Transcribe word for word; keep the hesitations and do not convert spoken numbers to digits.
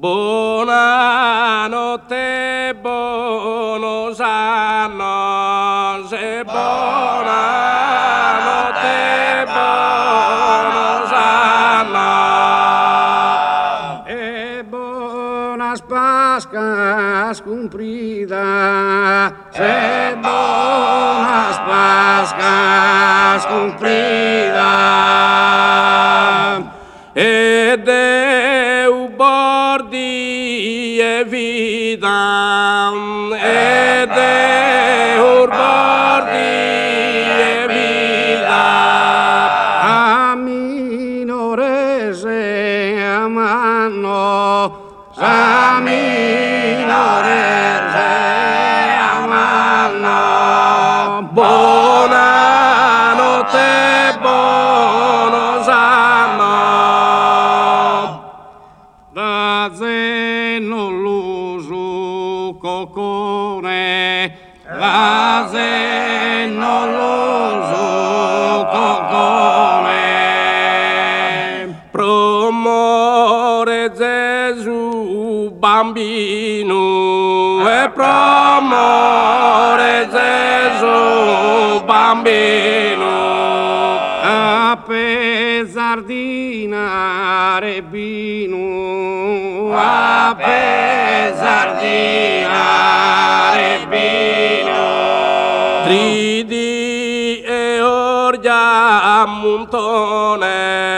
Buonanotte, buonos annos, e buonanotte, buonos annos. E buonas Pascas cumpridas, e buonas Pascas cumpridas. E Deu bordi e vida, e Deu bordi e vida. A minores e amanno, a minores e amanno. Buonanotte, buonos annos. Da zeno l'uso cocone, da zeno l'uso cocone. Promore Gesù bambino, e promore Gesù bambino. A pesardina bino, a pesardina bino. Tridi e orgia montone,